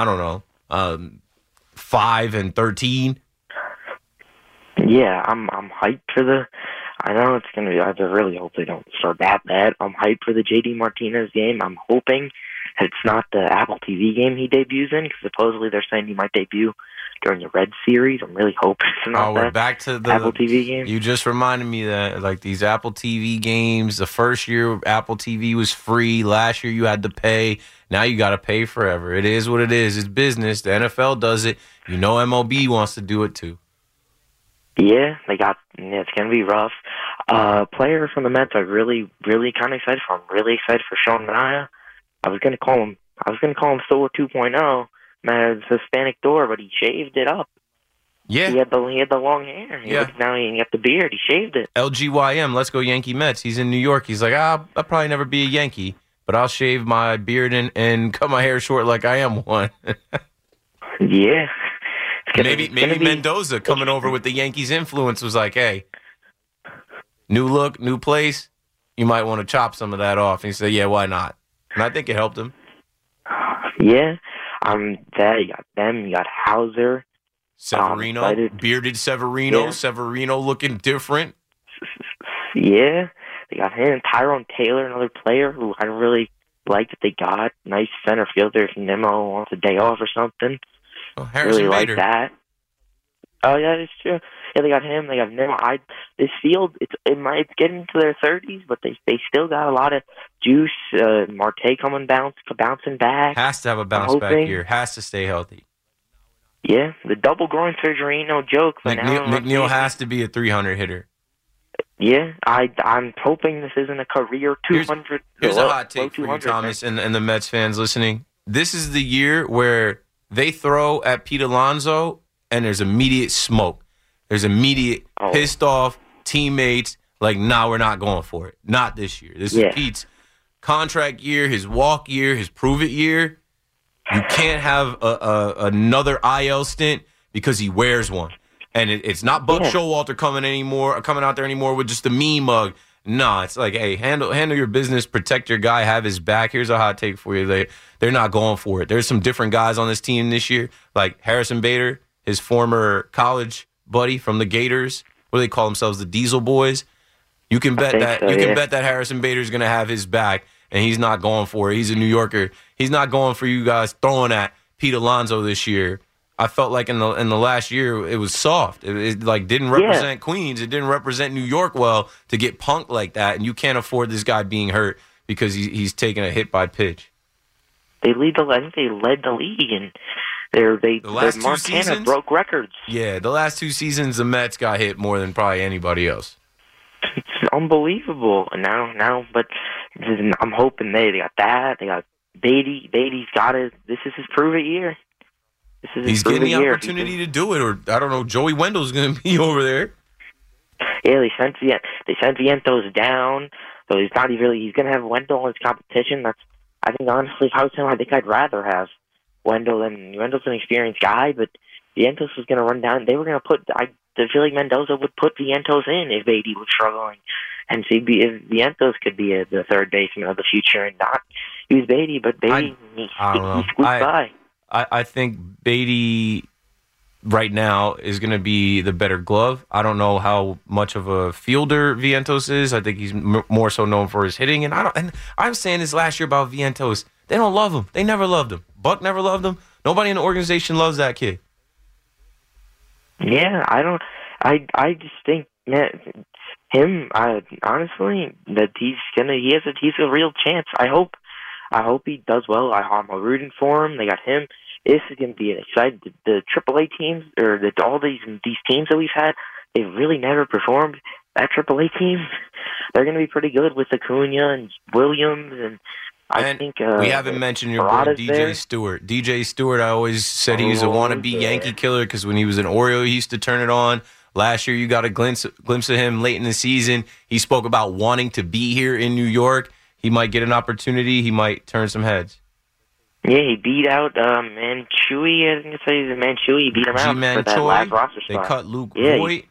5-13. Yeah, I'm hyped for I know it's going to be, I really hope they don't start that bad. I'm hyped for the J.D. Martinez game. I'm hoping it's not the Apple TV game he debuts in, because supposedly they're saying he might debut during the Red Series. I'm really hoping it's not we're back to the Apple TV game. You just reminded me that, like, these Apple TV games, the first year Apple TV was free. Last year you had to pay. Now you got to pay forever. It is what it is. It's business. The NFL does it. MLB wants to do it too. Yeah, it's going to be rough. Player from the Mets I'm really, really kind of excited for. I'm really excited for Sean Manaea. I was going to call him Thor 2.0, man, Hispanic Thor, but he shaved it up. Yeah. He had the long hair. Now he got the beard. He shaved it. LGYM, let's go Yankee Mets. He's in New York. He's like, I'll probably never be a Yankee, but I'll shave my beard and cut my hair short like I am one. Yeah. Maybe Mendoza coming over with the Yankees influence was like, hey, new look, new place. you might want to chop some of that off. And he said, yeah, why not? And I think it helped him. Yeah. You got them. You got Hauser. Severino. Bearded Severino. Yeah. Severino looking different. Yeah. They got him. Tyrone Taylor, another player who I really like that they got. Nice center fielder if Nemo wants a day off or something. Oh, Harrison really Bader. like that. Oh, yeah, it's true. Yeah, they got him. They got Nemo. This field, it's getting into their 30s, but they still got a lot of juice. Marte bouncing back. Has to have a bounce back here. Has to stay healthy. Yeah, the double groin surgery ain't no joke. McNeil has to be a 300 hitter. Yeah, I'm hoping this isn't a career 200. Here's a hot take for you, Thomas, and the Mets fans listening. This is the year where they throw at Pete Alonso, and there's immediate smoke. There's immediate pissed off teammates. Like, nah, we're not going for it. Not this year. This is Pete's contract year, his walk year, his prove it year. You can't have another IL stint because he wears one. And it's not Buck Showalter coming out there anymore with just a meme mug. No, it's like, hey, handle your business, protect your guy, have his back. Here's a hot take for you. They're not going for it. There's some different guys on this team this year, like Harrison Bader, his former college buddy from the Gators. What do they call themselves? The Diesel Boys. You can bet that Harrison Bader's going to have his back, and he's not going for it. He's a New Yorker. He's not going for you guys throwing at Pete Alonso this year. I felt like in the last year it was soft. It like didn't represent Queens. It didn't represent New York well to get punked like that, and you can't afford this guy being hurt because he's taking a hit by pitch. I think they led the league, and the last Montana broke records. Yeah, the last 2 seasons the Mets got hit more than probably anybody else. It's unbelievable. And now, but I'm hoping they got that. They got Beatty. Beatty's got it. This is his prove it year. He's getting the opportunity to do it, or I don't know. Joey Wendell's going to be over there. Yeah, they sent Vientos down, so he's not really. He's going to have Wendell in his competition. I think honestly, if I was him, I think I'd rather have Wendell. Wendell's an experienced guy, but Vientos was going to run down. They were going to put. I feel like Mendoza would put Vientos in if Beatty was struggling, and see if Vientos could be the third baseman of the future and not use Beatty. But Beatty, he squeaked by. I think Beatty right now is going to be the better glove. I don't know how much of a fielder Vientos is. I think he's more so known for his hitting. And I'm saying this last year about Vientos. They don't love him. They never loved him. Buck never loved him. Nobody in the organization loves that kid. Yeah, I don't. I just think honestly that he's a real chance. I hope he does well. I'm rooting for him. They got him. This is going to be an exciting. The AAA teams, or all these teams that we've had, they've really never performed. That AAA team, they're going to be pretty good with Acuna and Williams, and I think we haven't mentioned your boy DJ Stewart. DJ Stewart, I always said he was a wannabe Yankee killer because when he was an Oriole, he used to turn it on. Last year, you got a glimpse of him late in the season. He spoke about wanting to be here in New York. He might get an opportunity. He might turn some heads. Yeah, he beat out Manchui. I think it's Manchui. He beat him out for that last roster spot. They cut Luke Voigt.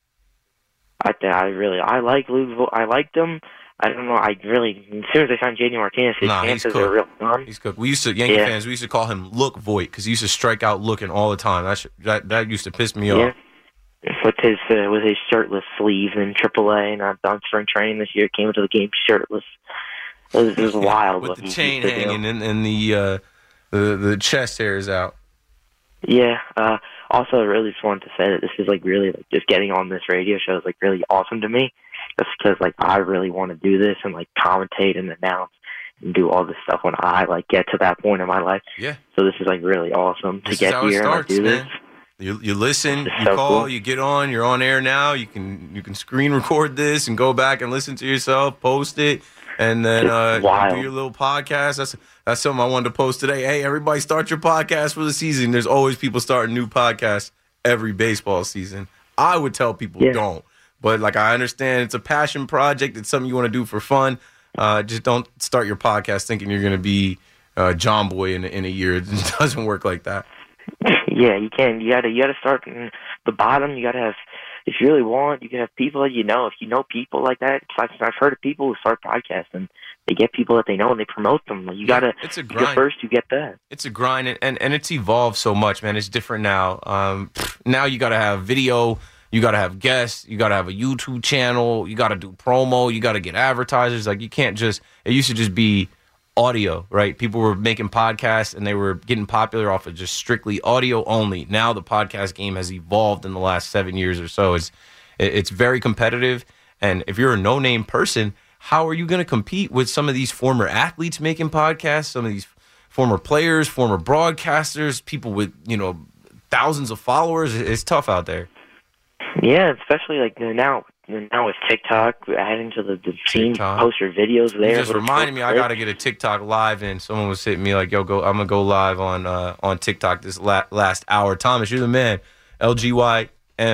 I like Luke Voigt. I liked him. I don't know. As soon as I signed J.D. Martinez, his chances are real gone. He's cooked. Yankee fans, we used to call him Look Voigt because he used to strike out looking all the time. That used to piss me off. With his shirtless sleeves in AAA and on spring training this year, came into the game shirtless. It was wild. With the chain hanging and the chest hairs out. Yeah. Also, I really just wanted to say that this is really just getting on this radio show is really awesome to me. Just because I really want to do this and commentate and announce and do all this stuff when I get to that point in my life. Yeah. So this is really awesome to get here and do this. You listen, you call, cool. You get on, you're on air now. You can screen record this and go back and listen to yourself, post it, and then do your little podcast. That's something I wanted to post today. Hey, everybody, start your podcast for the season. There's always people starting new podcasts every baseball season. I would tell people don't, but I understand it's a passion project. It's something you want to do for fun. Just don't start your podcast thinking you're going to be John Boy in a year. It doesn't work like that. Yeah, you can. You gotta start from the bottom. You gotta if you really want, you can have people that you know. If you know people like that, I've heard of people who start podcasts and they get people that they know and they promote them. You gotta, it's a you grind. go first, you get that. It's a grind, and it's evolved so much, man. It's different now. Now you got to have video, you got to have guests, you got to have a YouTube channel, you got to do promo, you got to get advertisers. Like, you can't just, it used to just be audio, right? People were making podcasts and they were getting popular off of just strictly audio only. Now the podcast game has evolved in the last 7 years or so. It's very competitive, and if you're a no-name person, how are you going to compete with some of these former athletes making podcasts, some of these former players, former broadcasters, people with, thousands of followers? It's tough out there. Yeah, especially like now with TikTok, adding to the scene, post your videos there. You just reminded me I got to get a TikTok live in. Someone was hitting me like, yo, I'm going to go live on TikTok this last hour. Thomas, you're the man. LGYM,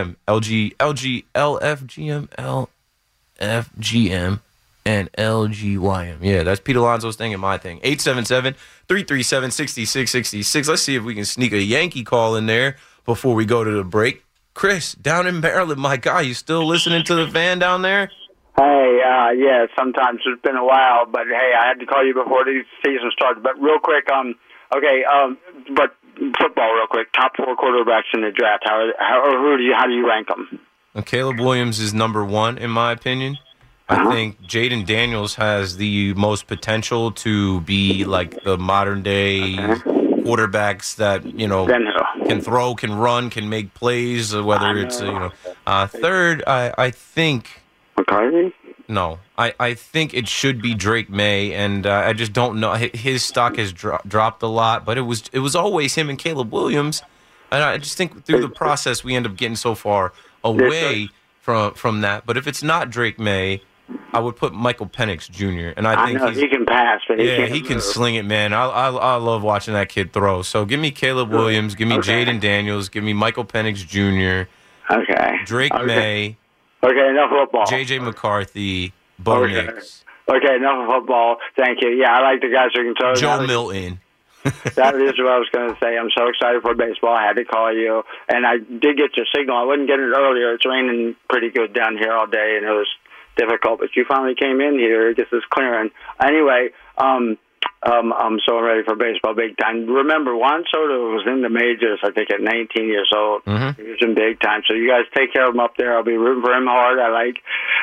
LFGM, LFGM, and LGYM. Yeah, that's Pete Alonso's thing and my thing. 877-337-6666. Let's see if we can sneak a Yankee call in there before we go to the break. Chris, down in Maryland, my guy, you still listening to the Fan down there? Hey, yeah, sometimes it's been a while, but hey, I had to call you before the season started. But real quick, but football real quick, top 4 quarterbacks in the draft, how do you rank them? Caleb Williams is number 1, in my opinion. I think Jaden Daniels has the most potential to be like the modern-day quarterbacks that, can throw, can run, can make plays, whether it's, third, I think... McCarthy? No. I think it should be Drake May, and I just don't know. His stock has dropped a lot, but it was always him and Caleb Williams, and I just think through the process we end up getting so far away from that. But if it's not Drake May, I would put Michael Penix Jr. And I think he can pass, but he can sling it, man. I love watching that kid throw. So give me Caleb Williams, give me Jaden Daniels, give me Michael Penix Jr. Okay. Drake May. Okay, enough football. J.J. McCarthy, Bo Nix. Okay, enough of football. Thank you. Yeah, I like the guys who can throw. Joe Milton. That is what I was going to say. I'm so excited for baseball. I had to call you, and I did get your signal. I wouldn't get it earlier. It's raining pretty good down here all day, and it was difficult, but you finally came in here. I guess it's clearing. Anyway, I'm so ready for baseball big time. Remember, Juan Soto was in the majors, I think, at 19 years old. Mm-hmm. He was in big time. So you guys take care of him up there. I'll be rooting for him hard. I like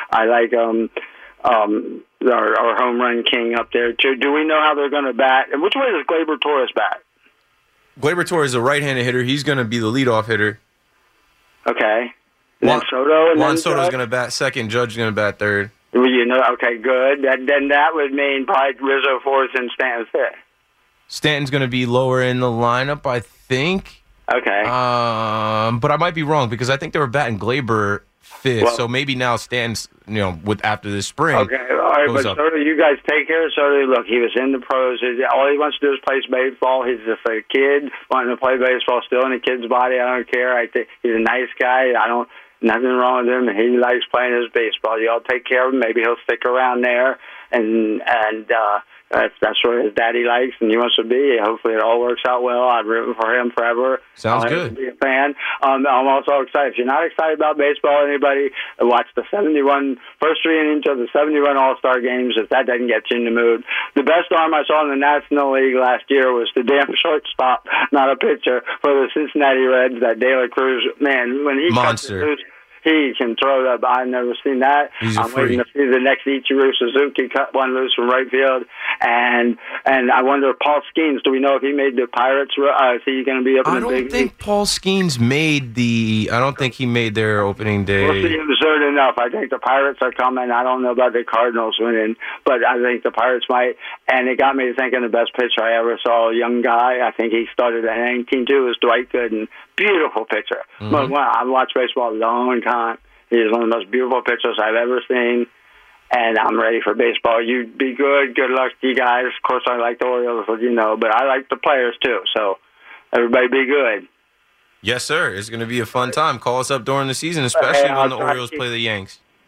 our home run king up there, too. Do we know how they're going to bat? And which way does Gleyber Torres bat? Gleyber Torres is a right-handed hitter. He's going to be the leadoff hitter. Okay. Juan Soto's going to bat second. Judge is going to bat third. Well, okay, good. Then that would mean probably Rizzo fourth and Stanton fifth. Stanton's going to be lower in the lineup, I think. Okay. But I might be wrong because I think they were batting Gleyber fifth. So maybe now Stanton's, with after this spring. Okay, all right. But Soto, you guys take care of Soto. Look, he was in the pros. All he wants to do is play baseball. He's just a kid wanting to play baseball, still in a kid's body. I don't care. I think he's a nice guy. Nothing wrong with him, and he likes playing his baseball. Y'all take care of him. Maybe he'll stick around there, and that's where his daddy likes, and he wants to be. Hopefully, it all works out well. I'm rooting for him forever. Sounds good. Be a fan. I'm also excited. If you're not excited about baseball, anybody watch the first 3 innings of the 70-run All-Star games. If that doesn't get you in the mood, the best arm I saw in the National League last year was the damn shortstop, not a pitcher, for the Cincinnati Reds. That De La Cruz, man, when he monster. Cuts he can throw that. I've never seen that. I'm waiting to see the next Ichiro Suzuki cut one loose from right field. And I wonder if Paul Skeens, do we know if he made the Pirates? Is he going to be up in the big league? I don't think Paul Skeens made I don't think he made their opening day. We'll see absurd enough. I think the Pirates are coming. I don't know about the Cardinals winning, but I think the Pirates might. And it got me to thinking the best pitcher I ever saw, a young guy. I think he started at 19 too, was Dwight Gooden. Beautiful pitcher. Mm-hmm. But I've watched baseball a long time. He's one of the most beautiful pitchers I've ever seen. And I'm ready for baseball. You be good. Good luck to you guys. Of course, I like the Orioles, as you know, but I like the players too. So everybody be good. Yes, sir. It's going to be a fun time. Call us up during the season, especially when the Orioles play the Yanks.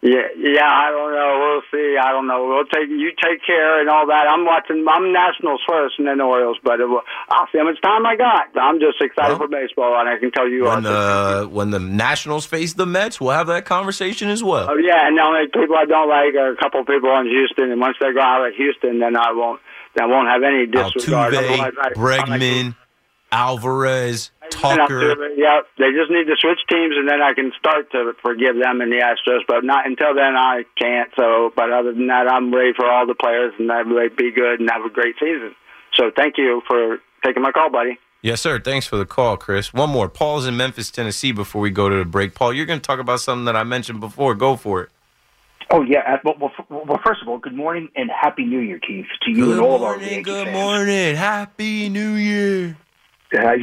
Yeah, I don't know. We'll see. I don't know. You take care and all that. I'm Nationals first and then the Orioles, but I'll see how much time I got. I'm just excited for baseball, and I can tell you when the Nationals face the Mets, we'll have that conversation as well. Oh yeah, and the only people I don't like are a couple of people in Houston, and once they go out of Houston, then I won't have any disregard. Altuve, Bregman, Alvarez, Tucker. Yeah, they just need to switch teams, and then I can start to forgive them and the Astros. But not until then, I can't. But other than that, I'm ready for all the players, and everybody be good and have a great season. So thank you for taking my call, buddy. Yes, sir. Thanks for the call, Chris. One more. Paul's in Memphis, Tennessee. Before we go to the break, Paul, you're going to talk about something that I mentioned before. Go for it. Oh, yeah. Well, first of all, good morning and Happy New Year, Keith, to you and all of our Yankee fans. Good morning. Happy New Year. I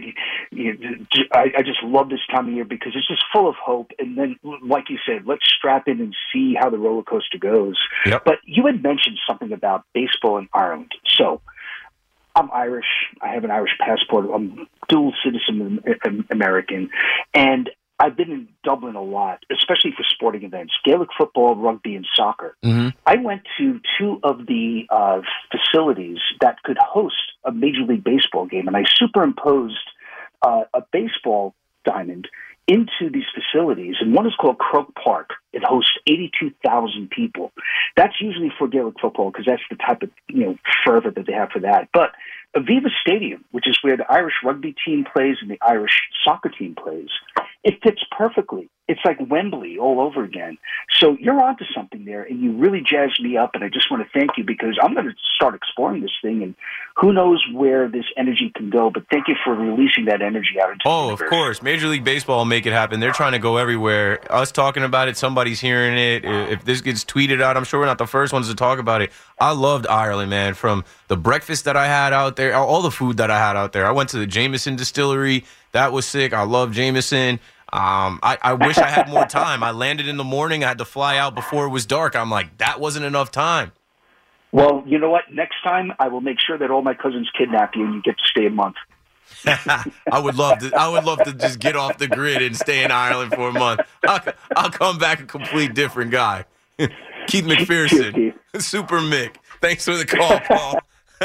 just love this time of year because it's just full of hope. And then, like you said, let's strap in and see how the roller coaster goes. Yep. But you had mentioned something about baseball in Ireland. So I'm Irish. I have an Irish passport. I'm dual citizen American. And I've been in Dublin a lot, especially for sporting events, Gaelic football, rugby, and soccer. Mm-hmm. I went to two of the facilities that could host a Major League Baseball game, and I superimposed a baseball diamond into these facilities, and one is called Croke Park. It hosts 82,000 people. That's usually for Gaelic football because that's the type of fervor that they have for that. But Aviva Stadium, which is where the Irish rugby team plays and the Irish soccer team plays, it fits perfectly. It's like Wembley all over again. So you're onto something there, and you really jazzed me up, and I just want to thank you because I'm going to start exploring this thing, and who knows where this energy can go, but thank you for releasing that energy out into the universe. Of course. Major League Baseball will make it happen. They're trying to go everywhere. Us talking about it, somebody's hearing it. If this gets tweeted out, I'm sure we're not the first ones to talk about it. I loved Ireland, man, from the breakfast that I had out there, all the food that I had out there. I went to the Jameson distillery. That was sick. I love Jameson. I wish I had more time. I landed in the morning. I had to fly out before it was dark. I'm like, that wasn't enough time. Well, you know what? Next time, I will make sure that all my cousins kidnap you and you get to stay a month. I would love to just get off the grid and stay in Ireland for a month. I'll come back a complete different guy. Keith McPherson, Super Mick. Thanks for the call, Paul.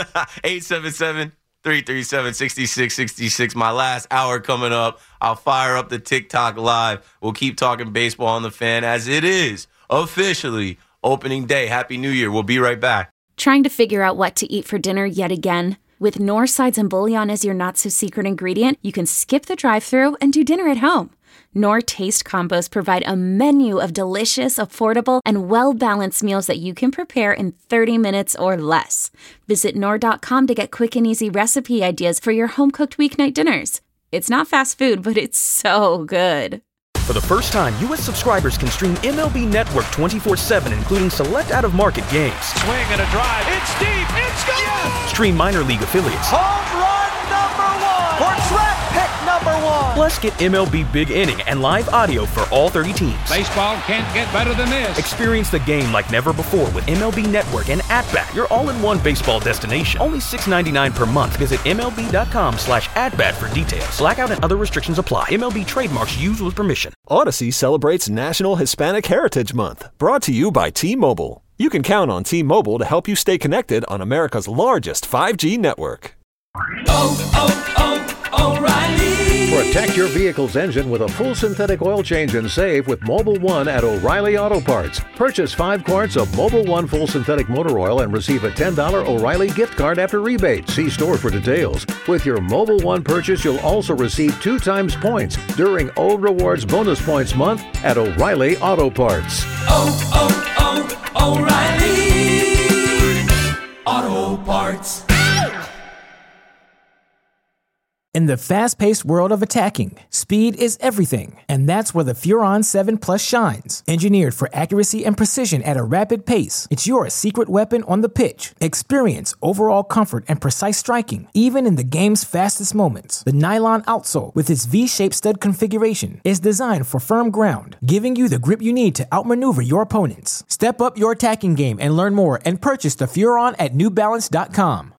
877-337-6666. My last hour coming up. I'll fire up the TikTok live. We'll keep talking baseball on the Fan as it is officially opening day. Happy New Year. We'll be right back. Trying to figure out what to eat for dinner yet again? With Knorr sides and bouillon as your not-so-secret ingredient, you can skip the drive-thru and do dinner at home. Knorr Taste Combos provide a menu of delicious, affordable, and well-balanced meals that you can prepare in 30 minutes or less. Visit Knorr.com to get quick and easy recipe ideas for your home-cooked weeknight dinners. It's not fast food, but it's so good. For the first time, U.S. subscribers can stream MLB Network 24/7, including select out-of-market games. Swing and a drive. It's deep. It's gone. Yes! Stream minor league affiliates. Home run #1 or draft pick #1. Plus, get MLB Big Inning and live audio for all 30 teams. Baseball can't get better than this. Experience the game like never before with MLB Network and AtBat, your all-in-one baseball destination. Only $6.99 per month. Visit MLB.com/AtBat for details. Blackout and other restrictions apply. MLB trademarks used with permission. Odyssey celebrates National Hispanic Heritage Month, brought to you by T-Mobile. You can count on T-Mobile to help you stay connected on America's largest 5G network. O'Reilly. Protect your vehicle's engine with a full synthetic oil change and save with Mobile One at O'Reilly Auto Parts. Purchase 5 quarts of Mobile One full synthetic motor oil and receive a $10 O'Reilly gift card after rebate. See store for details. With your Mobile One purchase, you'll also receive 2 times points during O Rewards Bonus Points Month at O'Reilly Auto Parts. O'Reilly Auto Parts. In the fast-paced world of attacking, speed is everything, and that's where the Furon 7 Plus shines. Engineered for accuracy and precision at a rapid pace, it's your secret weapon on the pitch. Experience overall comfort and precise striking, even in the game's fastest moments. The nylon outsole, with its V-shaped stud configuration, is designed for firm ground, giving you the grip you need to outmaneuver your opponents. Step up your attacking game and learn more and purchase the Furon at NewBalance.com.